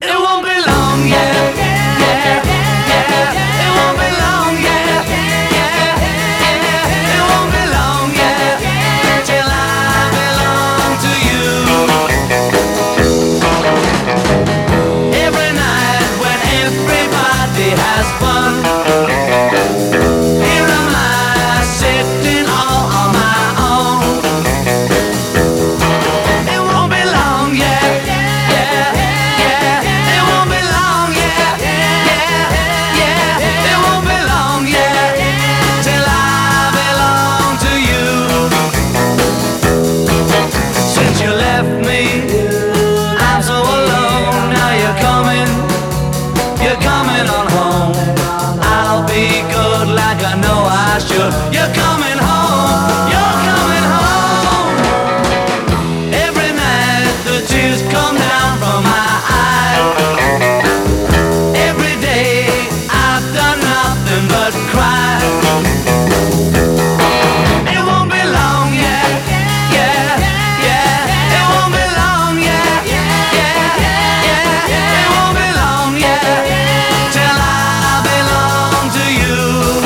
It won't be long, yeah, yeah, yeah. It won't be long, yeah, yeah, yeah. It won't be long, yeah, till I belong to you. Every night when everybody has fun, here am I sitting all on my own. It won't be long, yeah, yeah, yeah. It won't be long, yeah, yeah, yeah. It won't be long, yeah, till I belong to you. Since you left me, I'm so alone. Now you're coming on home. I'll be good like I know I should. You're coming home, you're coming home. Every night the tears come down from my eyes. Every day I've done nothing but cry. It won't be long, yeah, yeah, yeah. It won't be long, yeah, yeah, yeah. It won't be long, yeah, till I belong to you.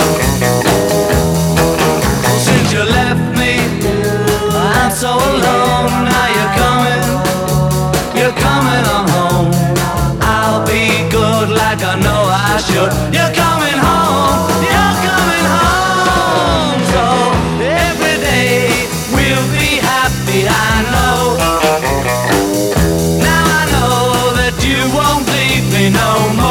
Since you left me, I'm so alone. Now you're coming on home. I'll be good like I know I should. You're coming home, you're coming home. So every day we'll be happy, I know. Now I know that you won't leave me no more.